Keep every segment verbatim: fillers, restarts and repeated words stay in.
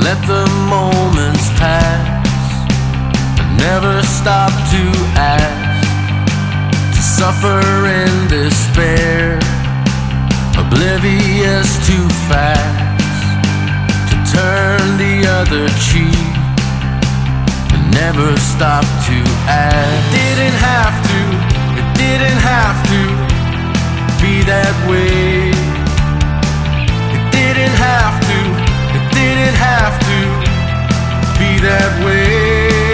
let the moments pass. I never stop to ask, to suffer in despair, oblivious too fast, to turn the other cheek, and never stop to ask. It didn't have to, it didn't have to be that way. It didn't have to, it didn't have to be that way.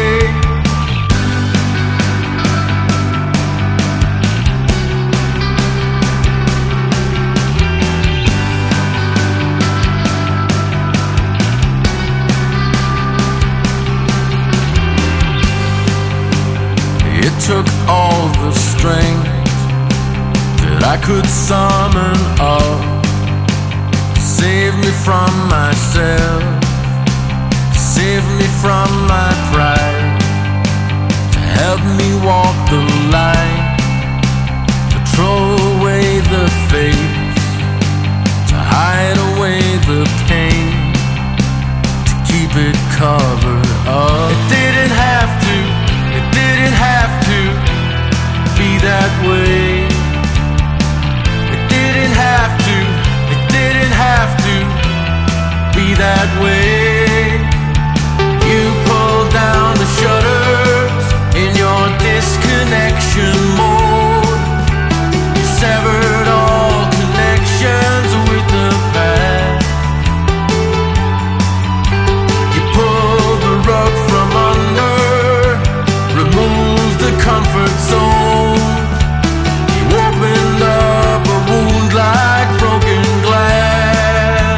It took all the strength that I could summon up to save me from myself, to save me from my pride, to help me walk the line, to throw away the face, to hide away the pain, to keep it covered up. It didn't have to, it didn't have to be that way. It didn't have to, it didn't have to be that way. You pulled down the shutters in your disconnection mode. You severed all connections with the past. You pulled the rug from under, removed the comfort zone. You opened up a wound like broken glass.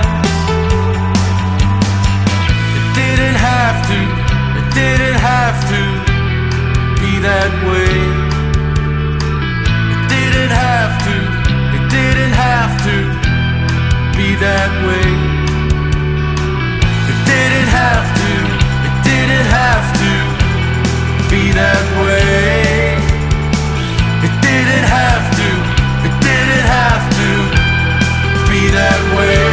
It didn't have to, it didn't have to be that way. It didn't have to, it didn't have to be that way. It didn't have to, it didn't have to be that way. It didn't have to, it didn't have to be that way.